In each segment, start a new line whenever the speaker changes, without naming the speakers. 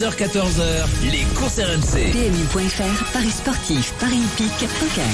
14h, les courses RMC.
PMU.fr, Paris sportif, Paris hippique, poker.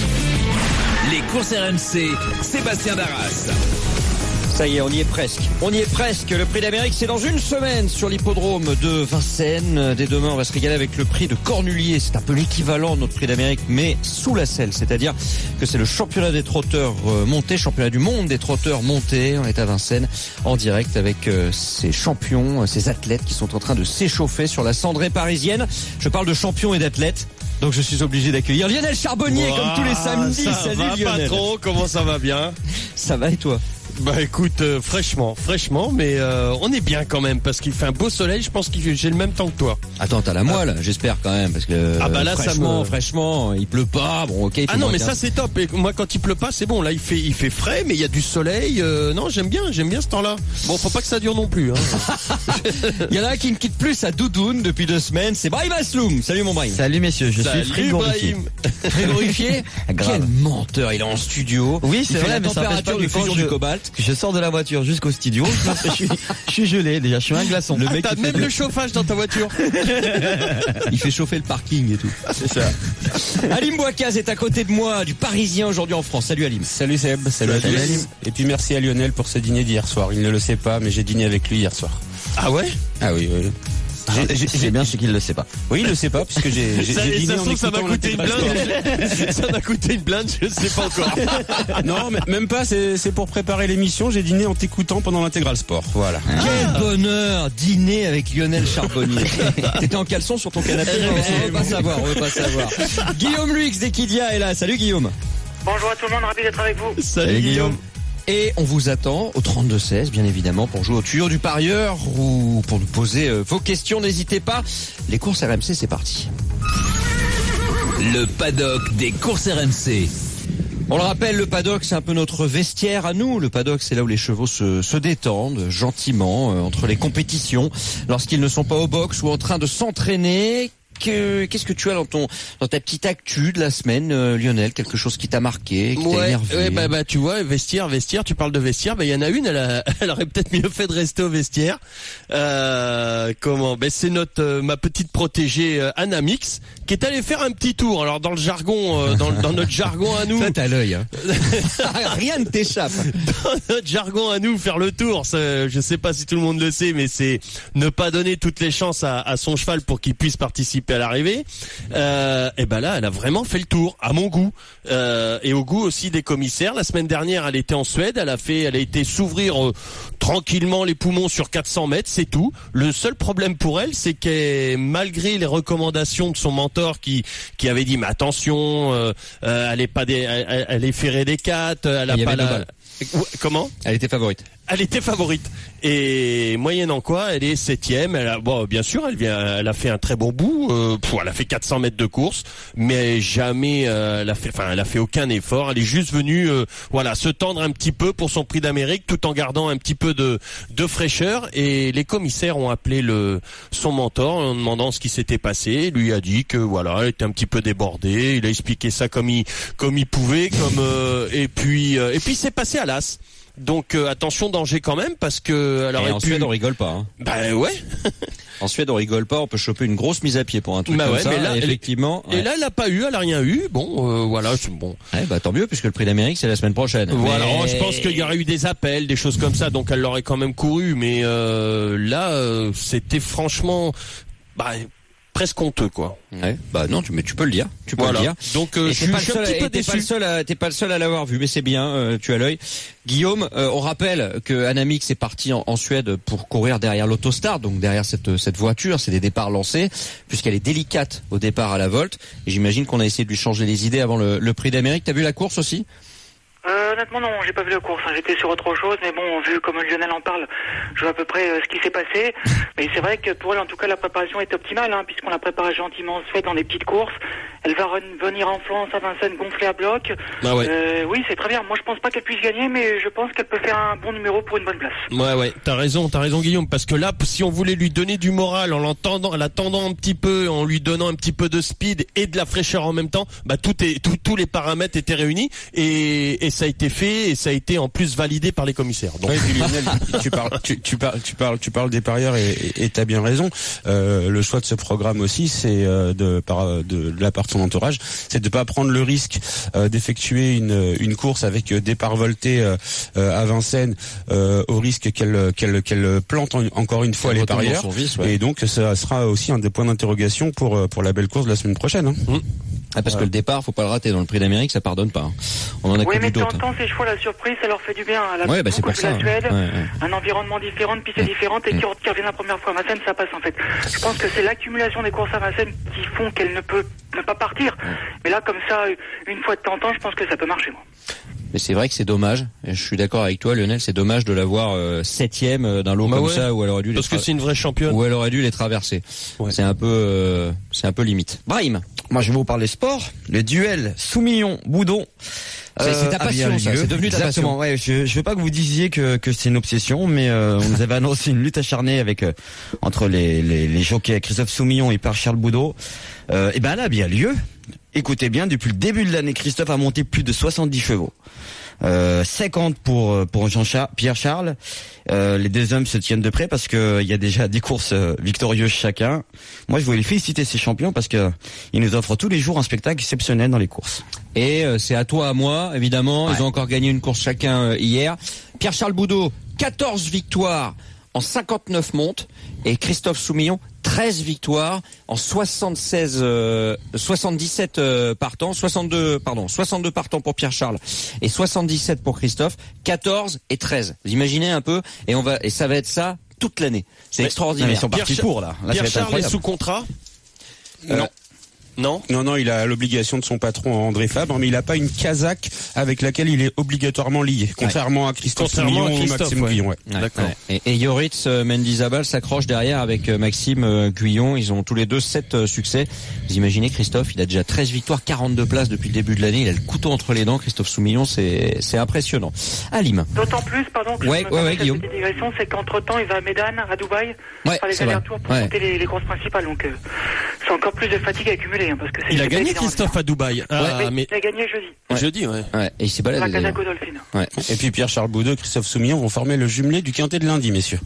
Les courses RMC, Sébastien Darras.
Ça y est, on y est presque. On y est presque. Le prix d'Amérique, c'est dans une semaine sur l'hippodrome de Vincennes. Dès demain, on va se régaler avec le prix de Cornulier. C'est un peu l'équivalent de notre prix d'Amérique, mais sous la selle. C'est-à-dire que c'est le championnat des trotteurs montés, championnat du monde des trotteurs montés. On est à Vincennes en direct avec ces champions, ces athlètes qui sont en train de s'échauffer sur la cendrée parisienne. Je parle de champions et d'athlètes. Donc je suis obligé d'accueillir Lionel Charbonnier comme tous les samedis.
Salut Lionel. Patron, comment ça va bien?
Ça va et toi?
Bah écoute, fraîchement, mais on est bien quand même parce qu'il fait un beau soleil. Je pense que j'ai le même temps que toi.
Attends, t'as la moelle, j'espère quand même, parce que
là,
fraîchement, il pleut pas. Bon, ok.
Ah non, mais ça c'est top. Et moi, quand il pleut pas, c'est bon. Là, il fait frais, mais il y a du soleil. Non, j'aime bien ce temps-là. Bon, faut pas que ça dure non plus. Hein.
Il y en a un qui ne quitte plus sa doudoune depuis 2 semaines. C'est Brahim Asloum. Salut mon Brahim.
Salut messieurs, je suis frigorifié.
Frigorifié. Quel menteur, il est en studio.
Oui, c'est vrai,
la
mais ça empêche
température
pas
de
que
fusion du cobalt.
Je sors de la voiture jusqu'au studio. Je suis gelé déjà, je suis un glaçon.
Le mec, t'as même le chauffage dans ta voiture.
Il fait chauffer le parking et tout.
C'est ça.
Alim Bouakaz est à côté de moi, du Parisien aujourd'hui en France. Salut Alim.
Salut Seb, salut à tous. Et puis merci à Lionel pour ce dîner d'hier soir. Il ne le sait pas, mais j'ai dîné avec lui hier soir.
Ah ouais?
Ah oui.
C'est bien, c'est qu'il le sait pas.
Oui, il le sait pas, puisque j'ai dîné en écoutant
ça m'a coûté une blinde. Ça m'a coûté une blinde, je sais pas encore.
Non, mais même pas, c'est pour préparer l'émission, j'ai dîné en t'écoutant pendant l'intégral sport. Voilà.
Quel bonheur, dîner avec Lionel Charbonnier. T'étais en caleçon sur ton canapé? On veut pas savoir. Guillaume Luix d'Equidia est là. Salut Guillaume.
Bonjour à tout le monde, ravi d'être avec vous.
Salut Guillaume.
Et on vous attend au 32-16, bien évidemment, pour jouer au tuyau du parieur ou pour nous poser vos questions. N'hésitez pas. Les courses RMC, c'est parti.
Le paddock des courses RMC.
On le rappelle, le paddock, c'est un peu notre vestiaire à nous. Le paddock, c'est là où les chevaux se détendent gentiment entre les compétitions, lorsqu'ils ne sont pas au box ou en train de s'entraîner. Qu'est-ce que tu as dans ta petite actu de la semaine, Lionel? Quelque chose qui t'a marqué, qui t'a énervé?
Ouais, bah tu vois, vestiaire, tu parles de vestiaire, il y en a une, elle aurait peut-être mieux fait de rester au vestiaire. C'est ma petite protégée Anna Mix qui est allée faire un petit tour. Alors dans le jargon dans notre jargon à nous.
Ça t'as l'œil hein. Rien ne t'échappe.
Dans notre jargon à nous, faire le tour, je sais pas si tout le monde le sait, mais c'est ne pas donner toutes les chances à son cheval pour qu'il puisse participer à l'arrivée. Et ben là, elle a vraiment fait le tour, à mon goût, et au goût aussi des commissaires. La semaine dernière, elle était en Suède, elle a été s'ouvrir tranquillement les poumons sur 400 mètres, c'est tout. Le seul problème pour elle, c'est que malgré les recommandations de son mentor qui avait dit mais attention, elle est ferrée des 4, elle a pas la. Comment?
Elle était favorite.
Elle était favorite. Et moyennant quoi, elle est 7e. Bien sûr, elle a fait un très bon bout. Elle a fait 400 mètres de course, mais jamais elle a fait aucun effort. Elle est juste venue, se tendre un petit peu pour son prix d'Amérique, tout en gardant un petit peu de fraîcheur. Et les commissaires ont appelé son mentor en demandant ce qui s'était passé. Il lui a dit que elle était un petit peu débordée. Il a expliqué ça comme il pouvait, et puis c'est passé à l'as. Donc attention, danger quand même, parce que
en Suède on rigole pas. Hein.
Bah ouais.
En Suède on rigole pas, on peut choper une grosse mise à pied pour un truc comme ça.
Mais là,
effectivement.
Et là, elle a rien eu. Bon, c'est bon.
Ouais, tant mieux, puisque le prix d'Amérique c'est la semaine prochaine.
Voilà, je pense qu'il y aurait eu des appels, des choses comme ça, donc elle l'aurait quand même couru. Mais c'était franchement, presque honteux, quoi.
Ouais, non, mais tu peux le dire. Le dire.
Donc, je suis un petit peu déçu.
T'es pas le seul à l'avoir vu, mais c'est bien, tu as l'œil. Guillaume, on rappelle que Anamix est parti en Suède pour courir derrière l'Autostart, donc derrière cette voiture, c'est des départs lancés, puisqu'elle est délicate au départ à la Volt. Et j'imagine qu'on a essayé de lui changer les idées avant le prix d'Amérique. T'as vu la course aussi?
Honnêtement non, j'ai pas vu la course, j'étais sur autre chose, mais bon, vu comme Lionel en parle, je vois à peu près ce qui s'est passé. Mais c'est vrai que pour elle, en tout cas, la préparation est optimale, puisqu'on l'a préparée gentiment en Suède dans des petites courses, Elle va venir en France à Vincennes gonfler à bloc.
Bah ouais.
Oui, c'est très bien. Moi, je pense pas qu'elle puisse gagner, mais je pense qu'elle peut faire un bon numéro pour une bonne place.
Ouais, t'as raison Guillaume, parce que là, si on voulait lui donner du moral en l'attendant un petit peu, en lui donnant un petit peu de speed et de la fraîcheur en même temps, bah tous les paramètres étaient réunis et ça a été fait et ça a été en plus validé par les commissaires. Donc...
Ouais, et puis Lionel, tu parles des parieurs et t'as bien raison. Le choix de ce programme aussi, c'est de la part de son entourage, c'est de pas prendre le risque d'effectuer une course avec départ volté à Vincennes au risque qu'elle plante encore une fois les parieurs. Et donc ça sera aussi un des points d'interrogation pour la belle course de la semaine prochaine. Hein.
Ah, parce que le départ, faut pas le rater. Dans le Prix d'Amérique, ça pardonne pas. On en a connu d'autres.
Oui, mais de temps en temps, ces chevaux, la surprise, ça leur fait du bien.
Ouais, bah c'est pour ça.
La Suède, un environnement différent, une piste différente, et qui reviennent la première fois à Vincennes, ça passe en fait. Je pense que c'est l'accumulation des courses à Vincennes qui font qu'elle ne peut pas partir. Mais là, comme ça, une fois de temps en temps, je pense que ça peut marcher, moi.
Mais c'est vrai que c'est dommage. Et je suis d'accord avec toi, Lionel. C'est dommage de l'avoir 7e d'un lot comme ça où elle aurait dû.
Parce que c'est une vraie championne.
Où elle aurait dû les traverser. Ouais. C'est un peu limite. Brahim.
Moi, je vais vous parler sport. Le duel Soumillon-Boudon.
C'est ta passion, ça. C'est devenu ta passion.
Ouais, je veux pas que vous disiez que c'est une obsession, mais on nous avait annoncé une lutte acharnée avec entre les jockeys Christophe Soumillon et Pierre-Charles Boudot. Et ben là, bien lieu. Écoutez bien, depuis le début de l'année, Christophe a monté plus de 70 chevaux. 50 pour Pierre-Charles. Les deux hommes se tiennent de près parce que il y a déjà 10 courses victorieuses chacun. Moi, je voulais féliciter ces champions parce que ils nous offrent tous les jours un spectacle exceptionnel dans les courses.
Et c'est à toi, à moi, évidemment.
Ouais.
Ils ont encore gagné une course chacun hier. Pierre-Charles Boudot, 14 victoires en 59 montes. Et Christophe Soumillon, 13 victoires en 77 partants, 62 partants pour Pierre-Charles et 77 pour Christophe, 14 et 13. Vous imaginez un peu, et ça va être ça toute l'année. C'est extraordinaire.
Ils sont partis pour là.
Pierre-Charles est sous contrat? Non,
il a l'obligation de son patron André Fabre, mais il n'a pas une casaque avec laquelle il est obligatoirement lié, contrairement à Christophe Soumillon ou Maxime Guyon. Ouais.
D'accord. Ouais. Et Yoritz Mendizabal s'accroche derrière avec Maxime Guyon. Ils ont tous les deux 7 succès. Vous imaginez, Christophe, il a déjà 13 victoires, 42 places depuis le début de l'année. Il a le couteau entre les dents. Christophe Soumillon, c'est impressionnant. Alim.
D'autant plus, pardon, que
Guillaume.
Cette digression, c'est qu'entre-temps, il va à Médane, à Dubaï, faire les allers-retours pour monter les courses principales. Donc, c'est encore plus de fatigue accumulée. Parce que
il a gagné Christophe à Dubaï.
Mais il a gagné jeudi.
Jeudi, ouais.
Et il s'est baladé.
La Casa Godolphin.
Ouais.
Et puis Pierre-Charles Boudot et Christophe Soumillon vont former le jumelé du quintet de lundi, messieurs.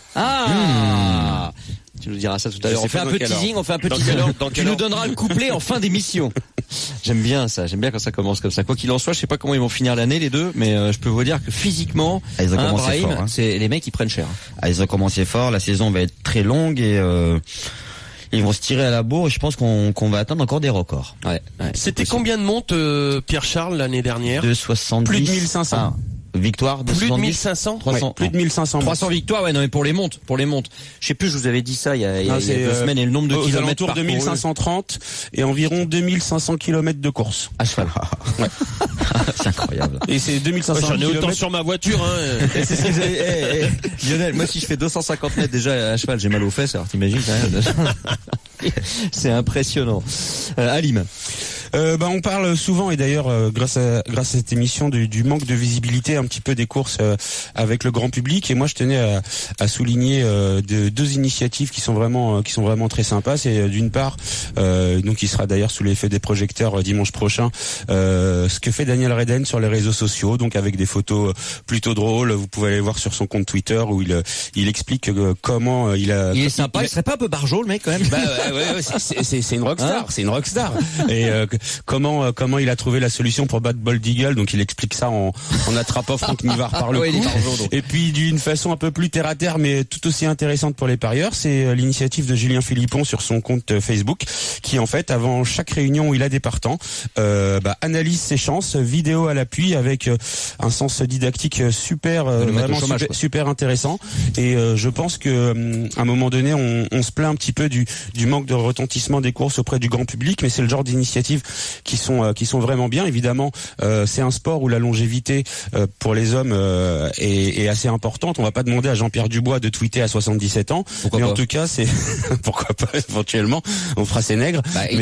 Ah Tu nous diras ça tout à l'heure. On fait un peu de teasing, Tu nous donneras le couplet en fin d'émission. J'aime bien ça, j'aime bien quand ça commence comme ça. Quoi qu'il en soit, je sais pas comment ils vont finir l'année les deux, mais je peux vous dire que physiquement,
ils ont commencé
Brahim,
fort, hein.
C'est les mecs qui prennent cher.
Ils ont commencé fort, la saison va être très longue et ils vont se tirer à la bourre et je pense qu'on va atteindre encore des records.
Ouais.
C'était combien de montes Pierre-Charles l'année dernière?
De 70.
Plus de 1500.
Victoire de
plus
70.
de 1500
300.
Plus de 1500.
300 victoires, ouais, non, mais pour les montes. Je sais plus, je vous avais dit ça il y a 2 semaines, et le nombre de kilomètres
autour de 1530 et environ 2500 kilomètres de course.
À cheval.
Ouais.
C'est incroyable.
Et c'est 2500
J'en ai autant
kilomètres.
sur ma voiture, hein.
C'est ce que vous avez... Lionel, moi si je fais 250 mètres déjà à cheval, j'ai mal aux fesses, alors t'imagines quand même. C'est impressionnant. Alim.
On parle souvent et d'ailleurs grâce à cette émission du manque de visibilité un petit peu des courses avec le grand public, et moi je tenais à souligner deux initiatives qui sont vraiment très sympas. C'est d'une part donc il sera d'ailleurs sous l'effet des projecteurs dimanche prochain ce que fait Daniel Redden sur les réseaux sociaux, donc avec des photos plutôt drôles. Vous pouvez aller voir sur son compte Twitter où il explique comment il est
sympa. Il serait pas un peu barjot le mec quand même?
Ouais, c'est une rockstar, c'est une rockstar. Et comment il a trouvé la solution pour battre Bold Eagle, donc il explique ça en attrapant Franck Nivard par le cou. Et puis d'une façon un peu plus terre à terre mais tout aussi intéressante pour les parieurs, c'est l'initiative de Julien Philippon sur son compte Facebook qui en fait avant chaque réunion où il a des partants analyse ses chances, vidéo à l'appui avec un sens didactique super intéressant. Et je pense que à un moment donné on se plaint un petit peu du manque de retentissement des courses auprès du grand public, mais c'est le genre d'initiative sont vraiment bien. Évidemment, c'est un sport où la longévité pour les hommes est assez importante. On va pas demander à Jean-Pierre Dubois de tweeter à 77 ans, mais en tout cas, c'est pourquoi pas éventuellement, on fera ses nègres.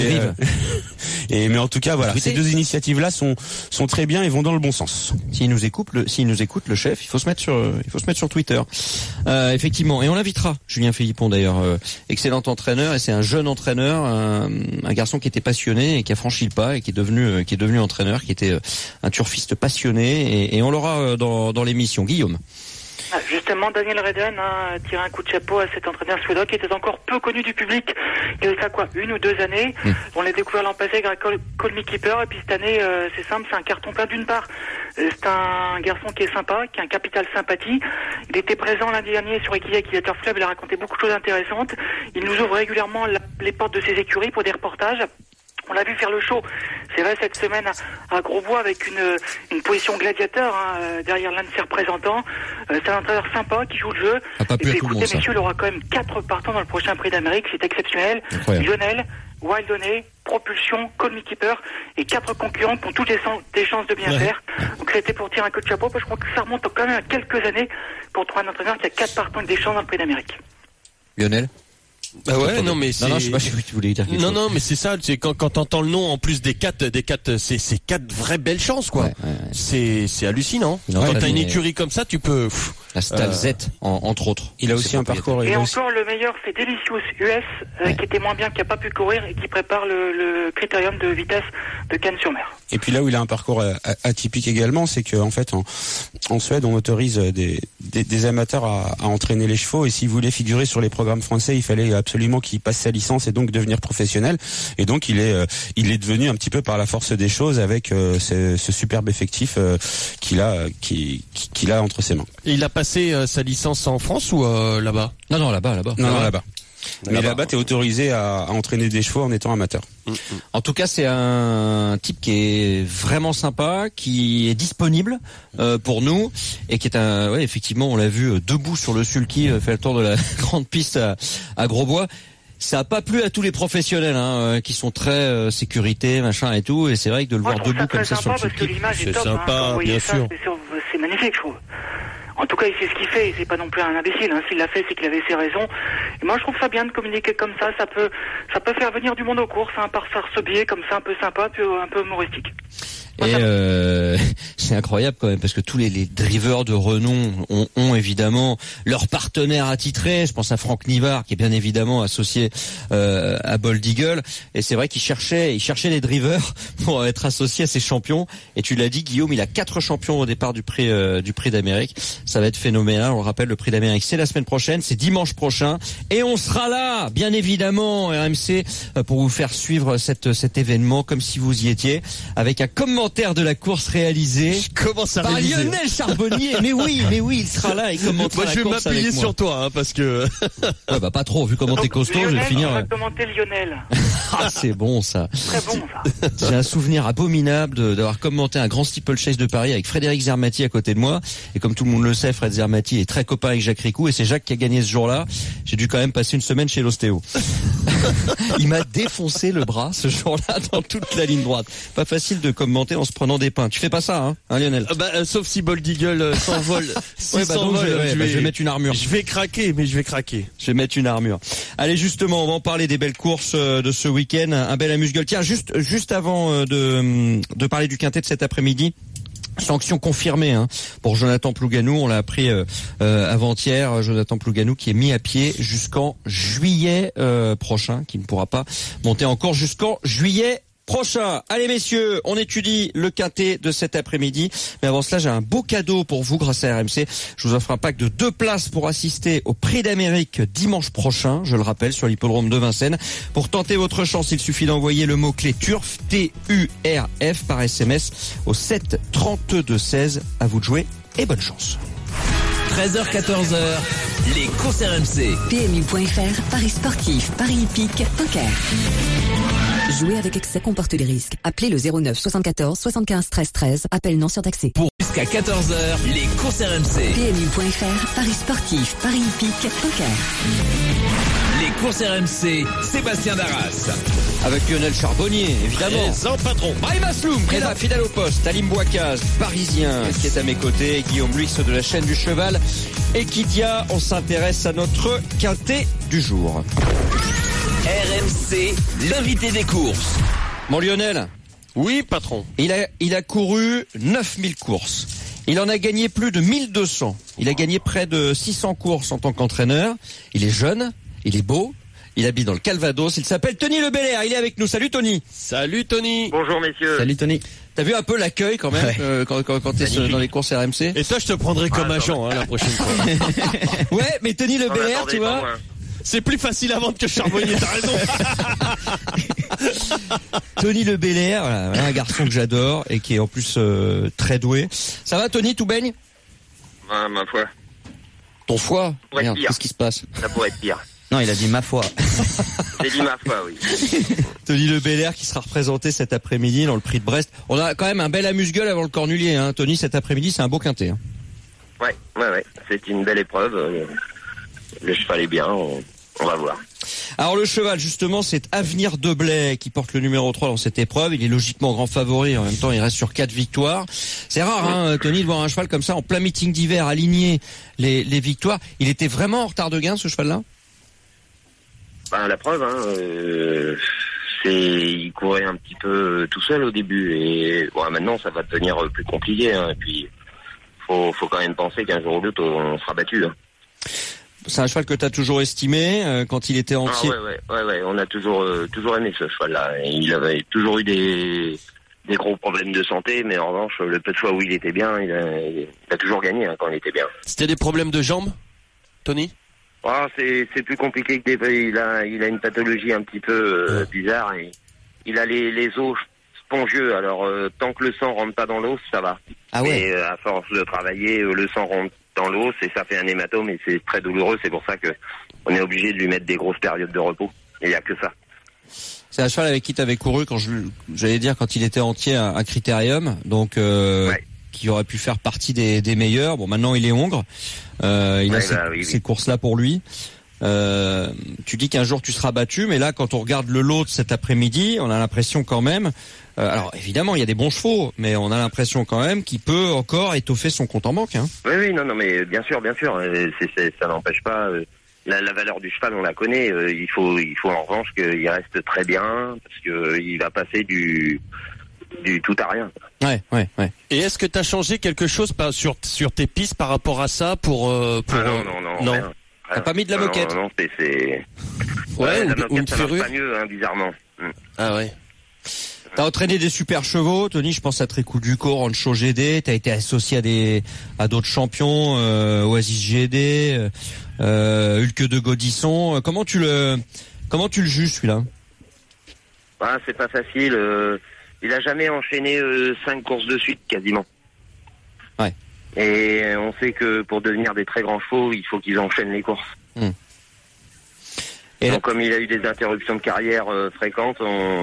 Mais en tout cas, voilà, ces deux initiatives-là sont très bien et vont dans le bon sens.
S'il nous écoute, le chef, il faut se mettre sur Twitter. Effectivement, et on l'invitera, Julien Philippon d'ailleurs, excellent entraîneur, et c'est un jeune entraîneur, un garçon qui était passionné et qui a franchi le pas et qui est devenu entraîneur, qui était un turfiste passionné, et on l'aura dans l'émission. Guillaume.
Justement, Daniel Redden a tiré un coup de chapeau à cet entraîneur suédois qui était encore peu connu du public. Il y a ça 1 ou 2 années. On l'a découvert l'an passé avec Call Me Keeper, et puis cette année, c'est simple, c'est un carton plein d'une part. C'est un garçon qui est sympa, qui a un capital sympathie. Il était présent lundi dernier sur Equilibre Turf Club, il a raconté beaucoup de choses intéressantes. Il nous ouvre régulièrement les portes de ses écuries pour des reportages. On l'a vu faire le show, c'est vrai, cette semaine à Grosbois avec une position gladiateur derrière l'un de ses représentants. C'est un entraîneur sympa qui joue le jeu.
Et puis écoutez,
messieurs, il aura quand même 4 partants dans le prochain Prix d'Amérique, c'est exceptionnel. Lionel, Wildonné, Propulsion, Call Me Keeper et 4 concurrents qui ont toutes des chances de bien faire. Donc c'était pour tirer un coup de chapeau, parce que je crois que ça remonte quand même à quelques années pour trouver un entraîneur qui a 4 partants et des chances dans le Prix d'Amérique.
Lionel?
Bah ouais, non mais c'est.
Non, je sais pas si tu voulais dire quelque chose.
Non, mais c'est ça. C'est quand t'entends le nom en plus des 4, c'est 4 vraies belles chances quoi. Ouais. C'est hallucinant. Quand t'as une écurie comme ça, tu peux.
La Stalzette, entre autres.
Il a aussi un parcours.
Et encore le meilleur, c'est Delicious US, qui était moins bien, qui a pas pu courir et qui prépare le critérium de vitesse de Cannes-sur-Mer.
Et puis là où il a un parcours atypique également, c'est qu'en fait en Suède, on autorise des amateurs à entraîner les chevaux, et s'il voulait figurer sur les programmes français, il fallait absolument qu'il passe sa licence et donc devenir professionnel. Et donc il est devenu un petit peu par la force des choses avec ce superbe effectif qu'il a entre ses mains.
Et il a passé sa licence en France ou là-bas?
Non, là-bas.
Non, là-bas. Mais là-bas, t'es autorisé à entraîner des chevaux en étant amateur.
En tout cas, c'est un type qui est vraiment sympa, qui est disponible pour nous, et qui est effectivement, on l'a vu debout sur le sulky, fait le tour de la grande piste à Grosbois. Ça a pas plu à tous les professionnels qui sont très sécurité, machin et tout, et c'est vrai que de le voir debout comme ça sur le sulky,
c'est sympa, bien sûr.
C'est magnifique, je trouve. En tout cas, il sait ce qu'il fait, c'est pas non plus un imbécile. S'il l'a fait, c'est qu'il avait ses raisons. Et moi, je trouve ça bien de communiquer comme ça. Ça peut faire venir du monde aux courses, par faire ce biais comme ça, un peu sympa, puis un peu humoristique.
Et c'est incroyable quand même, parce que tous les drivers de renom ont évidemment leur partenaire attitré. Je pense à Franck Nivard, qui est bien évidemment associé à Bold Eagle, et c'est vrai qu'il cherchait des drivers pour être associé à ces champions. Et tu l'as dit, Guillaume, il a 4 champions au départ du prix d'Amérique. Ça va être phénoménal. On le rappelle, le Prix d'Amérique, c'est la semaine prochaine, c'est dimanche prochain, et on sera là, bien évidemment, RMC, pour vous faire suivre cet événement comme si vous y étiez, avec un commentaire de la course réalisé par Lionel Charbonnier. Mais oui, il sera là et commentera la course avec moi.
Je vais m'appuyer sur toi, parce que...
Ouais, pas trop, vu comment t'es costaud,
Lionel,
je vais finir...
on va commenter Lionel.
Ah, c'est bon, ça.
Très bon, ça.
J'ai un souvenir abominable d'avoir commenté un grand steeplechase de Paris avec Frédéric Zermati à côté de moi. Et comme tout le monde le sait, Fred Zermati est très copain avec Jacques Ricou, et c'est Jacques qui a gagné ce jour-là. J'ai dû quand même passer une semaine chez l'ostéo. Il m'a défoncé le bras ce jour-là dans toute la ligne droite. Pas facile de commenter en se prenant des pains. Tu fais pas ça, hein Lionel?
Sauf si Bold Eagle s'envole.
Je vais mettre une armure.
Je vais craquer.
Je vais mettre une armure. Allez, justement, on va en parler des belles courses de ce week-end. Un bel amuse-gueule. Tiens, juste avant de parler du quintet de cet après-midi, sanction confirmée pour Jonathan Plouganou. On l'a appris avant-hier. Jonathan Plouganou qui est mis à pied jusqu'en juillet prochain, qui ne pourra pas monter encore jusqu'en juillet prochain. Allez messieurs, on étudie le quintet de cet après-midi. Mais avant cela, j'ai un beau cadeau pour vous grâce à RMC. Je vous offre un pack de 2 places pour assister au Prix d'Amérique dimanche prochain, je le rappelle, sur l'hippodrome de Vincennes. Pour tenter votre chance, il suffit d'envoyer le mot-clé TURF, T-U-R-F, par SMS au 7 32 16. À vous de jouer et bonne chance.
13h-14h, les courses RMC.
PMU.fr, paris sportif, paris hippique, poker. Jouer avec excès comporte des risques. Appelez le 09 74 75 13 13. Appel non surtaxé.
Pour jusqu'à 14h, les courses RMC.
PMU.fr, paris sportif, paris hippique, poker.
Les courses RMC, Sébastien Darras.
Avec Lionel Charbonnier, évidemment.
Présent patron.
Brahim Asloum, présent fidèle au poste. Talim Bouakaz, parisien, qui est à mes côtés. Et Guillaume Luix de la chaîne du Cheval. Equidia, on s'intéresse à notre quintet du jour.
RMC, l'invité des courses.
Bon Lionel.
Oui, patron.
Il a couru 9000 courses. Il en a gagné plus de 1200. Il a gagné près de 600 courses en tant qu'entraîneur. Il est jeune, il est beau. Il habite dans le Calvados. Il s'appelle Tony Le Belair. Il est avec nous. Salut Tony.
Salut Tony.
Bonjour messieurs.
Salut Tony.
T'as vu un peu l'accueil quand même quand t'es dans les courses RMC?
Et toi, je te prendrai comme agent la prochaine fois.
Ouais, mais Tony Le Belair, tu vois,
c'est plus facile à vendre que Charbonnier. T'as raison.
Tony Le Belair, voilà, un garçon que j'adore et qui est en plus très doué. Ça va Tony, tout baigne?
Ma foi.
Ton foie?
Merde,
qu'est-ce qui se passe?
Ça pourrait être pire.
Non, il a dit ma foi.
J'ai dit ma foi, oui.
Tony Le Belair qui sera représenté cet après-midi dans le prix de Brest. On a quand même un bel amuse-gueule avant le Cornulier, hein. Tony, cet après-midi, c'est un beau quintet. Hein.
Ouais. C'est une belle épreuve. Le cheval est bien, on va voir.
Alors le cheval, justement, c'est Avenir de Blais qui porte le numéro 3 dans cette épreuve. Il est logiquement grand favori. En même temps, il reste sur 4 victoires. C'est rare, hein, Tony, de voir un cheval comme ça en plein meeting d'hiver aligner les victoires. Il était vraiment en retard de gain, ce cheval-là?
La preuve, il courait un petit peu tout seul au début et maintenant ça va devenir plus compliqué. Hein, et puis faut quand même penser qu'un jour ou l'autre on sera battu. Hein.
C'est un cheval que tu as toujours estimé quand il était entier.
Ouais, on a toujours aimé ce cheval-là. Il avait toujours eu des gros problèmes de santé, mais en revanche, le peu de fois où il était bien, il a toujours gagné quand il était bien.
C'était des problèmes de jambes, Tony?
C'est plus compliqué que il a une pathologie un petit peu bizarre. Et il a les os spongieux. Alors tant que le sang rentre pas dans l'os, ça va. Ah ouais. Et à force de travailler, le sang rentre dans l'os et ça fait un hématome et c'est très douloureux. C'est pour ça que on est obligé de lui mettre des grosses périodes de repos. Et il y a que ça.
C'est un cheval avec qui tu avais couru quand il était entier à Critérium. Donc qui aurait pu faire partie des meilleurs. Bon, maintenant il est hongre. Il a ces courses-là pour lui. Tu dis qu'un jour tu seras battu, mais là, quand on regarde le lot de cet après-midi, on a l'impression quand même. Alors évidemment, il y a des bons chevaux, mais on a l'impression quand même qu'il peut encore étoffer son compte en banque. Hein.
Oui, non, mais bien sûr. Ça n'empêche pas. La valeur du cheval, on la connaît. Il faut en revanche qu'il reste très bien, parce que il va passer du tout à rien.
Ouais.
Et
est-ce que tu as changé quelque chose sur tes pistes par rapport à ça pour
non. Rien.
T'as pas mis de la moquette?
Non, c'est...
Ouais,
la
ou une
moquette, ça marche
ferrure.
pas mieux, hein, bizarrement.
Ah ouais.
T'as entraîné des super chevaux, Tony, je pense à Trécou Ducor, Rancho GD, t'as été associé à d'autres champions, Oasis GD, Hulk de Godisson. Comment tu le juges, celui-là?
C'est pas facile. Il a jamais enchaîné 5 courses de suite, quasiment.
Ouais.
Et on sait que pour devenir des très grands chevaux, il faut qu'ils enchaînent les courses. Et donc, comme il a eu des interruptions de carrière fréquentes,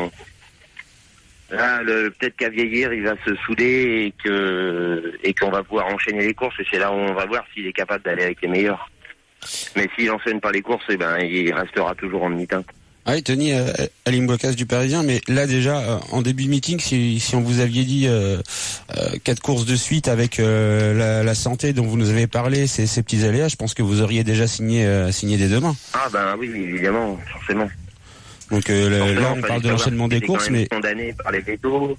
peut-être qu'à vieillir, il va se souder et qu'on va pouvoir enchaîner les courses. Et c'est là où on va voir s'il est capable d'aller avec les meilleurs. Mais s'il n'enchaîne pas les courses, il restera toujours en demi-teinte.
Ah oui, Tony, Alim Bocas du Parisien, mais là déjà, en début de meeting, si on vous aviez dit 4 courses de suite avec la santé dont vous nous avez parlé, ces petits aléas, je pense que vous auriez déjà signé dès demain.
Ah oui, évidemment, forcément.
Donc là, on parle de l'enchaînement des courses, mais...
condamné par les vétos.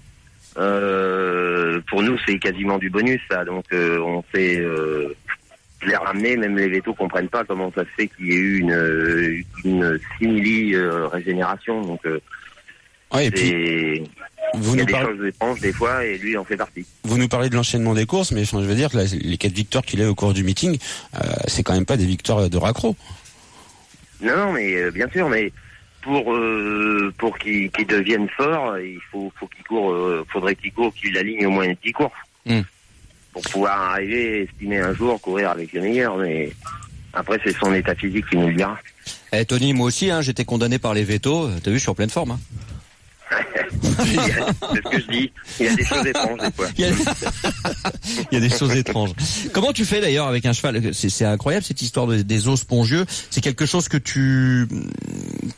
Pour nous, c'est quasiment du bonus, ça. Donc on fait... les ramener, même les vétos comprennent pas comment ça se fait qu'il y ait eu une simili régénération. Donc
et puis
il y a des choses étranges des fois et lui en fait partie.
Vous nous parlez de l'enchaînement des courses, mais je veux dire que les 4 victoires qu'il a au cours du meeting, c'est quand même pas des victoires de raccro.
Non, mais bien sûr, mais pour qu'il devienne fort, il faut qu'il court, faudrait qu'il aligne au moins 10 courses. Pour pouvoir arriver, estimer un jour, courir avec les meilleurs, mais après c'est son état physique qui nous le dira.
Tony, moi aussi, j'étais condamné par les vétos, t'as vu, je suis en pleine forme. Hein.
C'est ce que je dis, il y a des choses étranges des fois.
Il y a des choses étranges. Comment tu fais d'ailleurs avec un cheval? C'est incroyable cette histoire des os spongieux. C'est quelque chose que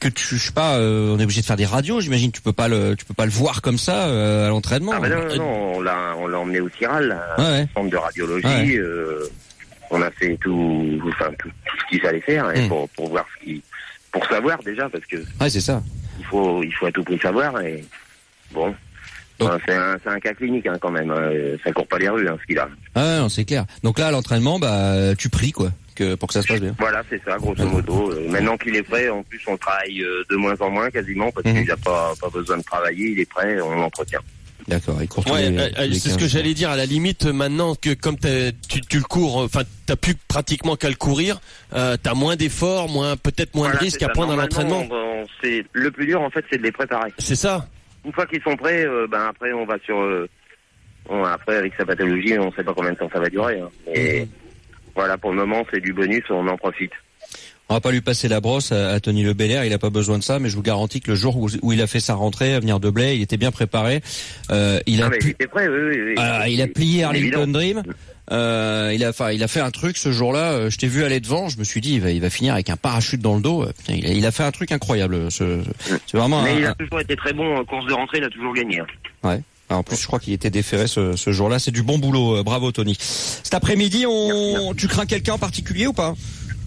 je sais pas, on est obligé de faire des radios, j'imagine. Tu peux pas le voir comme ça à l'entraînement.
Ah ben non, on l'a emmené au CIRAL, centre de radiologie. Ouais. On a fait tout ce qu'il fallait faire pour voir pour savoir déjà, parce que
c'est ça.
Il faut à tout prix savoir, et bon. Donc, c'est un cas clinique quand même. Ça court pas les rues ce qu'il a.
Ah non, c'est clair. Donc là, à l'entraînement, tu pries pour que ça se passe bien.
Voilà, c'est ça, grosso modo. Maintenant qu'il est prêt, en plus on travaille de moins en moins quasiment, parce qu'il n'a pas besoin de travailler. Il est prêt, on l'entretient.
D'accord, il court.
C'est ce que j'allais dire. À la limite, maintenant que comme tu le cours, enfin t'as plus pratiquement qu'à le courir, t'as moins d'efforts, peut-être moins de risques à prendre à l'entraînement.
C'est le plus dur en fait, c'est de les préparer.
C'est ça.
Une fois qu'ils sont prêts, après on va sur. Après avec sa pathologie, on sait pas combien de temps ça va durer. Et voilà, pour le moment, c'est du bonus, on en profite.
On va pas lui passer la brosse à Tony Le Belair, il a pas besoin de ça, mais je vous garantis que le jour où il a fait sa rentrée à venir de Blay, il était bien préparé.
Il était prêt, oui.
Il a plié Arlington Dream. Il a fait un truc ce jour-là. Je t'ai vu aller devant, je me suis dit il va finir avec un parachute dans le dos. Putain, il a fait un truc incroyable. C'est vraiment.
Mais il a toujours été très bon en course de rentrée, il a toujours gagné.
Ouais. En plus, je crois qu'il était déféré ce jour-là. C'est du bon boulot. Bravo, Tony. Cet après-midi, tu crains quelqu'un en particulier ou pas?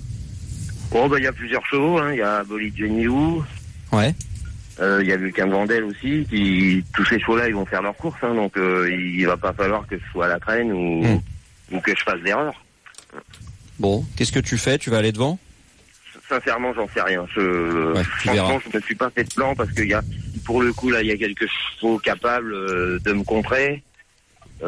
Il y a plusieurs chevaux. Il y a Bolide Geniou.
Ouais.
Il y a Vulcain Vandel aussi. Tous ces chevaux-là, ils vont faire leur course. Donc, il va pas falloir que je sois à la traîne ou que je fasse d'erreur.
Bon, qu'est-ce que tu fais? Tu vas aller devant?
Sincèrement, j'en sais rien. Franchement, je me suis pas fait de plan parce qu'il y a, pour le coup, là, il y a quelques chevaux capables de me contrer. Il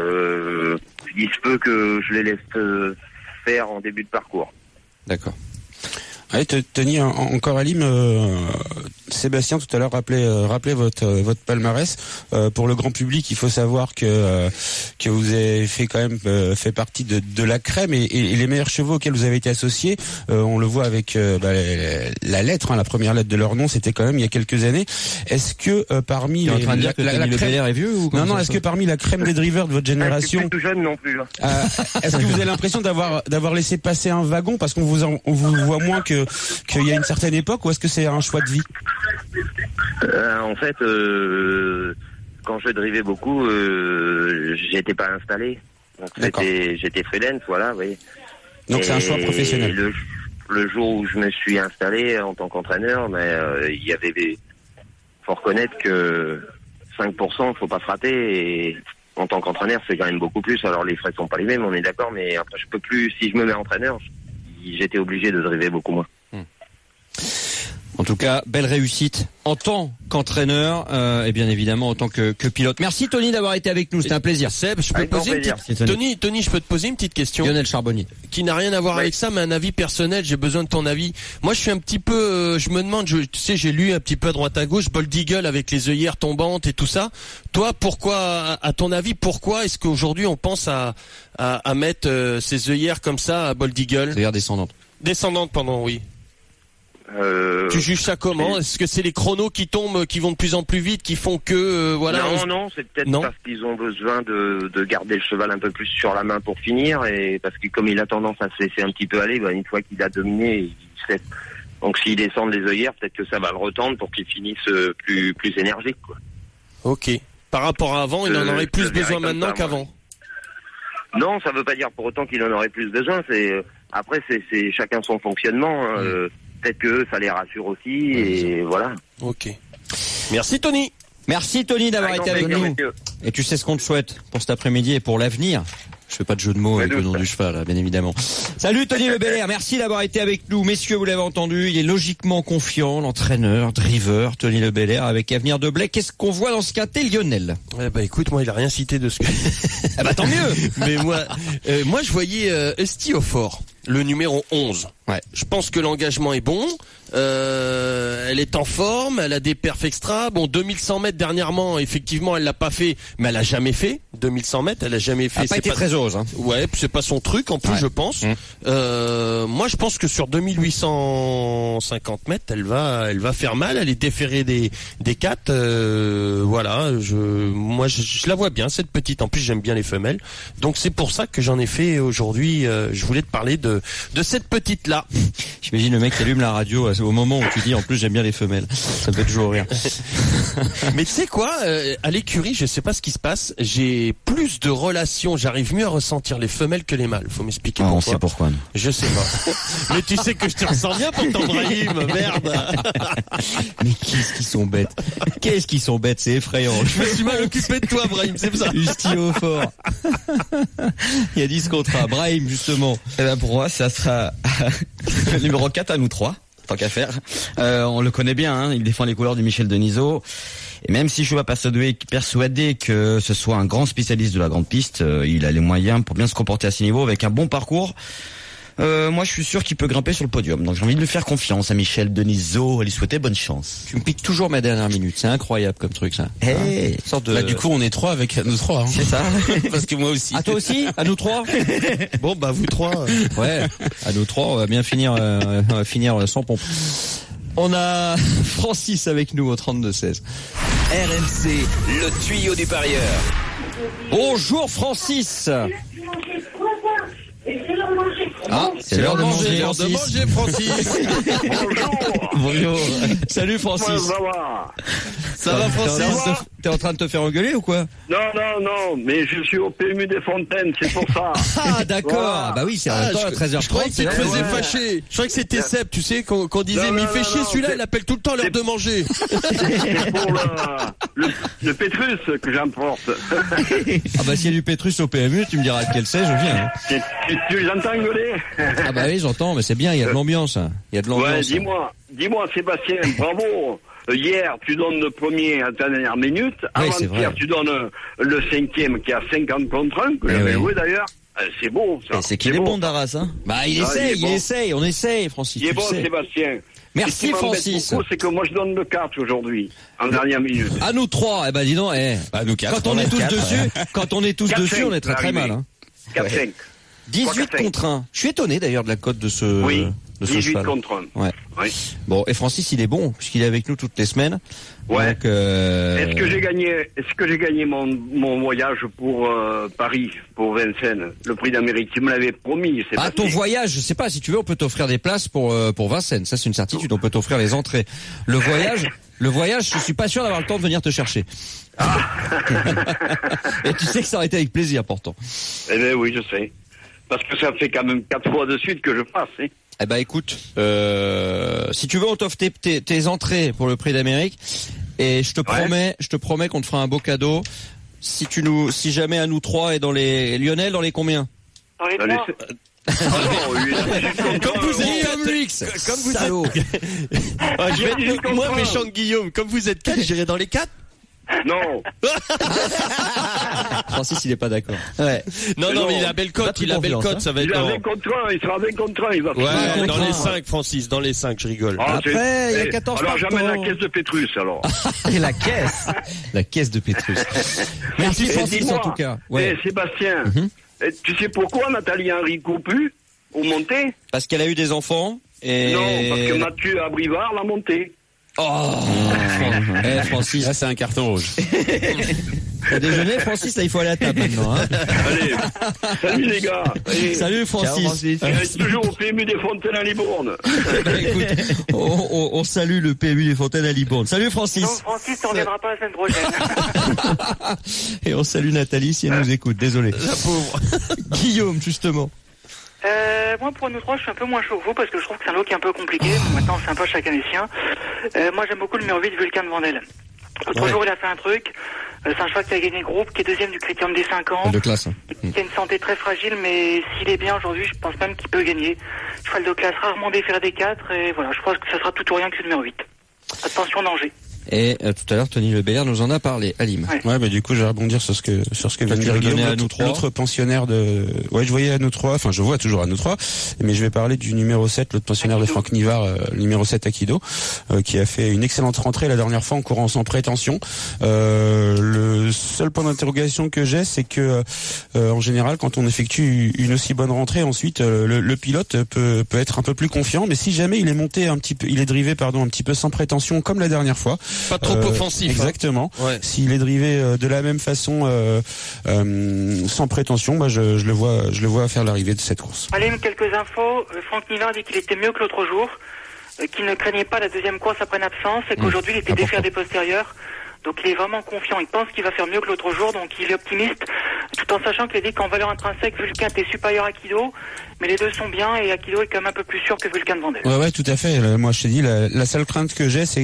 se peut que je les laisse faire en début de parcours.
D'accord.
Allez, Tony, encore Alim, Sébastien tout à l'heure rappelez votre palmarès. Pour le grand public, il faut savoir que vous avez fait quand même fait partie de la crème et les meilleurs chevaux auxquels vous avez été associés, on le voit avec la lettre, la première lettre de leur nom, c'était quand même il y a quelques années. Est-ce que parmi
en train de dire que Tony Le Belair est vieux ou
non, est-ce que parmi la crème des drivers de votre génération,
je suis tout jeune non plus.
Est-ce que vous avez l'impression d'avoir laissé passer un wagon parce qu'on vous voit moins qu'il y a une certaine époque, ou est-ce que c'est un choix de vie?
En fait, quand je drivais beaucoup, j'étais pas installé. Donc j'étais freelance, voilà, oui.
Donc c'est un choix professionnel.
Le jour où je me suis installé en tant qu'entraîneur, il y avait faut reconnaître que 5%, faut pas se rater, et en tant qu'entraîneur, c'est quand même beaucoup plus. Alors les frais sont pas les mêmes, on est d'accord, mais après je peux plus, si je me mets entraîneur, j'étais obligé de driver beaucoup moins.
En tout cas, belle réussite en tant qu'entraîneur et bien évidemment en tant que pilote. Merci Tony d'avoir été avec nous, c'était un plaisir.
Seb, je peux te poser une petite... Tony, je peux te poser une petite question.
Lionel Charbonnier.
Qui n'a rien à voir avec ça, mais un avis personnel, j'ai besoin de ton avis. Moi, je suis un petit peu, je me demande, tu sais, j'ai lu un petit peu à droite à gauche, Bold Eagle avec les œillères tombantes et tout ça. Toi, pourquoi, à ton avis, pourquoi est-ce qu'aujourd'hui on pense à mettre ces œillères comme ça à Bold Eagle?
Œillères descendantes.
Descendantes, pardon, oui. Tu juges ça comment? Est-ce que c'est les chronos qui tombent, qui vont de plus en plus vite, qui font que voilà?
Non, c'est peut-être parce qu'ils ont besoin de garder le cheval un peu plus sur la main pour finir, et parce que comme il a tendance à se laisser un petit peu aller, une fois qu'il a dominé, il se laisse. Donc s'il descend des œillères, peut-être que ça va le retendre pour qu'il finisse plus énergique, quoi.
Ok. Par rapport à avant, il en aurait plus besoin maintenant qu'avant.
Non, ça veut pas dire pour autant qu'il en aurait plus besoin. Après c'est chacun son fonctionnement. Peut-être que ça les rassure aussi, et voilà.
Ok. Merci Tony.
Merci Tony d'avoir été avec nous. Et tu sais ce qu'on te souhaite pour cet après-midi et pour l'avenir. Je fais pas de jeu de mots avec le nom du cheval, bien évidemment. Salut Tony Le Belair, merci d'avoir été avec nous. Messieurs, vous l'avez entendu, il est logiquement confiant, l'entraîneur, driver, Tony Le Belair, avec Avenir de Blay. Qu'est-ce qu'on voit dans ce quintet, Lionel?
Écoute, moi, il a rien cité de ce que...
tant mieux.
Mais moi, je voyais Esti au fort, le numéro 11.
Ouais.
Je pense que l'engagement est bon. Elle est en forme, elle a des perfs extra. Bon, 2100 mètres dernièrement, effectivement, elle l'a pas fait, mais elle a jamais fait 2100 mètres. Elle a jamais fait.
Pas été très heureuse. Hein.
Ouais, c'est pas son truc en plus, je pense. Moi, je pense que sur 2850 mètres, elle va faire mal. Elle est déférée des 4. Voilà. Moi, je la vois bien cette petite. En plus, j'aime bien les femelles. Donc c'est pour ça que j'en ai fait aujourd'hui. Je voulais te parler de cette petite là.
J'imagine le mec qui allume la radio au moment où tu dis en plus j'aime bien les femelles. Ça me fait toujours rire.
Mais tu sais quoi, à l'écurie, je sais pas ce qui se passe. J'ai plus de relations. J'arrive mieux à ressentir les femelles que les mâles. Faut m'expliquer pourquoi.
On sait pourquoi.
Je sais pas. Mais tu sais que je te ressens bien pourtant, Brahim. Merde.
Mais qu'est-ce qu'ils sont bêtes. Qu'est-ce qu'ils sont bêtes. C'est effrayant.
Je me suis mal occupé de toi, Brahim. C'est ça.
Ustio fort. Il y a 10 contrats. Brahim, justement.
Eh ben pour moi, ça sera le numéro 4 à nous 3, tant qu'à faire. On le connaît bien, hein, il défend les couleurs du Michel Denisot. Et même si je suis pas persuadé que ce soit un grand spécialiste de la grande piste, il a les moyens pour bien se comporter à ce niveau avec un bon parcours. Moi, je suis sûr qu'il peut grimper sur le podium. Donc, j'ai envie de lui faire confiance à Michel Denisot et lui souhaiter bonne chance.
Tu me piques toujours ma dernière minute. C'est incroyable comme truc, ça.
Hey.
Sorte de... Là, du coup, on est 3 avec nous 3. Hein.
C'est ça.
Parce que moi aussi.
À toi aussi? À nous 3?
Bon, bah, vous 3.
Ouais. À nous 3, on va bien finir sans pompe. On a Francis avec nous au 32-16.
RMC, le tuyau du parieur.
Bonjour Francis.
Ah, c'est l'heure de manger,
Francis.
Bonjour.
Salut Francis.
Ça va, Francis?
T'es en train de te faire engueuler ou quoi?
Non, mais je suis au PMU des Fontaines, c'est pour ça.
Ah, d'accord. Voilà. Bah oui, c'est en même temps à 13h30.
Je croyais qu'il te faisait fâcher. Je croyais que c'était Seb, tu sais, qu'on disait, mais il fait chier celui-là, il appelle tout le temps l'heure de manger.
C'est pour le Pétrus que j'emporte.
Ah bah s'il y a du Pétrus au PMU, tu me diras lequel c'est, je viens. Hein.
Tu les entends gueuler?
Ah bah oui, j'entends, mais c'est bien, il y a de l'ambiance. Il y a de l'ambiance.
Ouais, dis-moi Sébastien, bravo. Hier, tu donnes le premier à ta dernière minute.
Oui,
avant-hier, tu donnes le 5e qui a 50 contre 1, que j'avais joué d'ailleurs. C'est beau, ça.
Et c'est qu'il est bon, Darras, hein?
Bah, il essaye, on essaye, Francis.
Il est bon, Sébastien.
Merci, Francis.
Beaucoup, c'est que moi, je donne le 4 aujourd'hui, en dernière minute.
À nous 3, eh ben, dis donc,
à nous 4.
Quand on est tous dessus, on est très très mal, hein.
4-5.
18 contre 1. Je suis étonné d'ailleurs de la cote de ce.
Oui.
De ce
18
cheval.
contre 1.
Ouais.
Oui.
Bon, et Francis, il est bon, puisqu'il est avec nous toutes les semaines.
Ouais.
Donc,
Est-ce que j'ai gagné mon voyage pour Paris, pour Vincennes, le prix d'Amérique? Tu me l'avais promis.
Ah, ton voyage, je sais pas, si tu veux, on peut t'offrir des places pour Vincennes. Ça, c'est une certitude, on peut t'offrir les entrées. Le voyage, je suis pas sûr d'avoir le temps de venir te chercher. Ah. Et tu sais que ça aurait été avec plaisir, pourtant.
Eh ben oui, je sais. Parce que ça fait quand même 4 fois de suite que je passe, hein.
Eh ben écoute, si tu veux, on t'offre tes entrées pour le prix d'Amérique, et je te promets qu'on te fera un beau cadeau. Si jamais à nous 3 et dans les Lionel, dans les combien?
Dans les 3.
Comme vous êtes, je vais être moins méchant que Guillaume. Comme vous êtes 4, j'irai dans les 4.
Non.
Francis, il est pas d'accord.
Ouais. Non, mais il a belle cote, ça va être.
Il a 20 contre 1, il sera 20 contre 1, il va
Ouais, dans les 5, Francis, dans les 5, je rigole.
Ah, après, il y a 14
alors j'amène la caisse de Pétrus, alors.
Et la caisse.
La caisse de Pétrus. Merci Francis, en tout cas.
Ouais. Sébastien, tu sais pourquoi Nathalie Henry coupu ou monté? Parce
qu'elle a eu des enfants et...
Non, parce que Mathieu Abrivard l'a monté.
Oh, Francis,
là c'est un carton rouge.
T'as déjeuné, Francis? Là, il faut aller à table maintenant. Hein.
Allez, salut les gars. Allez.
Salut Francis.
Toujours au PMU des Fontaines à Libourne.
Écoute, on salue le PMU des Fontaines à Libourne. Salut Francis.
Non, Francis, on reviendra pas la semaine prochaine.
Et on salue Nathalie si elle nous écoute. Désolé.
La pauvre.
Guillaume, justement.
Moi, pour nous 3, je suis un peu moins chaud que vous parce que je trouve que c'est un lot qui est un peu compliqué. Maintenant, c'est un peu chacun les siens. Moi, j'aime beaucoup le numéro 8, Vulcan Vandel. L'autre jour, il a fait un truc. C'est un cheval qui a gagné le groupe, qui est deuxième du Critérium des 5 ans.
De classe.
Qui a une santé très fragile, mais s'il est bien aujourd'hui, je pense même qu'il peut gagner. Cheval de classe rarement déféré des 4, et voilà, je pense que ça sera tout ou rien que le numéro 8. Attention, danger.
Et tout à l'heure, Tony Le Belair nous en a parlé. Alim.
Ouais, bah du coup, je vais rebondir sur ce que vient de dire Guillaume. L'autre pensionnaire je voyais à nous trois, enfin je vois toujours à nous trois, mais je vais parler du numéro 7, l'autre pensionnaire de Franck Nivard, le numéro 7 Akido, qui a fait une excellente rentrée la dernière fois en courant sans prétention. Le seul point d'interrogation que j'ai, c'est que en général, quand on effectue une aussi bonne rentrée, ensuite le pilote peut être un peu plus confiant, mais si jamais il est drivé un petit peu sans prétention comme la dernière fois.
Pas trop offensif.
Exactement.
Hein. Ouais.
S'il est drivé de la même façon, sans prétention, bah je le vois faire l'arrivée de cette course.
Allez, quelques infos. Franck Nivard dit qu'il était mieux que l'autre jour, qu'il ne craignait pas la deuxième course après une absence et qu'aujourd'hui il était défait des postérieurs. Donc il est vraiment confiant, il pense qu'il va faire mieux que l'autre jour, donc il est optimiste, tout en sachant qu'il a dit qu'en valeur intrinsèque, Vulcain était supérieur à Akido, mais les deux sont bien et Akido est quand même un peu plus sûr que Vulcain de Vandel.
Ouais, tout à fait. Moi, je te dis, la seule crainte que j'ai,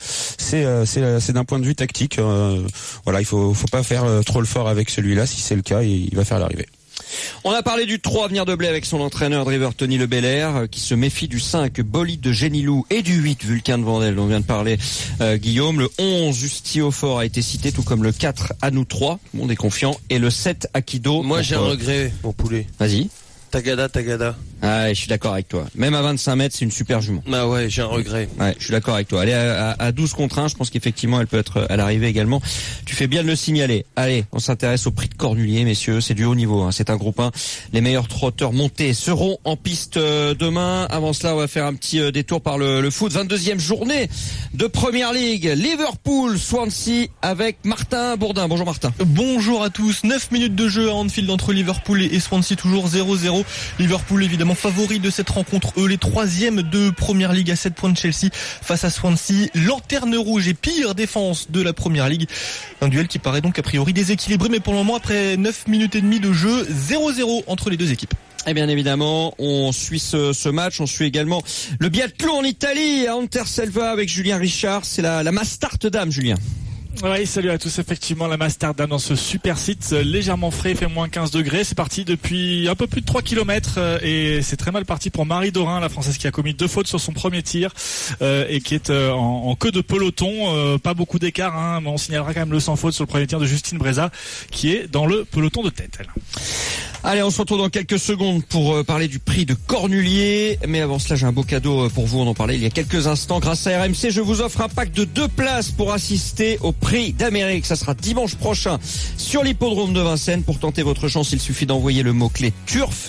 c'est d'un point de vue tactique. Voilà, il faut pas faire trop le fort avec celui-là. Si c'est le cas, il va faire l'arrivée.
On a parlé du 3 Avenir de Blé avec son entraîneur driver Tony Le Belair qui se méfie du 5 Bolide de Génilou et du 8 Vulcain de Vandel dont vient de parler Guillaume. Le 11 Justio-Fort a été cité, tout comme le 4 à nous 3, tout le monde est confiant, et le 7 Akido.
Moi j'ai un regret, mon poulet.
Vas-y.
Tagada.
Ah, je suis d'accord avec toi. Même à 25 mètres, c'est une super jument.
Ah ouais, j'ai un regret.
Ouais, je suis d'accord avec toi. Elle est à 12 contre 1, je pense qu'effectivement, elle peut être à l'arrivée également. Tu fais bien de le signaler. Allez, on s'intéresse au prix de Cornulier, messieurs. C'est du haut niveau, hein. C'est un groupe 1. Les meilleurs trotteurs montés seront en piste demain. Avant cela, on va faire un petit détour par le foot. 22e journée de Première Ligue. Liverpool, Swansea avec Martin Bourdin. Bonjour Martin.
Bonjour à tous. 9 minutes de jeu à Anfield entre Liverpool et Swansea, toujours 0-0. Liverpool évidemment favori de cette rencontre, eux les 3e de Première Ligue à 7 points de Chelsea face à Swansea, lanterne rouge et pire défense de la Première Ligue. Un duel qui paraît donc a priori déséquilibré, mais pour le moment après 9 minutes et demie de jeu, 0-0 entre les deux équipes.
Et bien évidemment, on suit ce match, on suit également le biathlon en Italie à Anterselva avec Julien Richard, c'est la Mastart Dame, Julien.
Oui, salut à tous. Effectivement, la Mastardam dans ce super site légèrement frais, il fait moins 15 degrés. C'est parti depuis un peu plus de 3 km et c'est très mal parti pour Marie Dorin, la Française qui a commis 2 fautes sur son premier tir et qui est en queue de peloton. Pas beaucoup d'écart, hein, mais on signalera quand même le sans faute sur le premier tir de Justine Breza qui est dans le peloton de tête. Elle.
Allez, on se retrouve dans quelques secondes pour parler du prix de Cornulier. Mais avant cela, j'ai un beau cadeau pour vous. On en parlait il y a quelques instants. Grâce à RMC, je vous offre un pack de 2 places pour assister au prix d'Amérique. Ça sera dimanche prochain sur l'hippodrome de Vincennes. Pour tenter votre chance, il suffit d'envoyer le mot-clé TURF,